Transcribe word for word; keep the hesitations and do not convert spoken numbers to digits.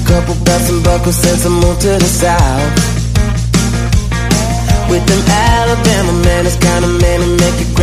couple belts and buckles since I moved to the south. With them Alabama man, it's kinda man to make it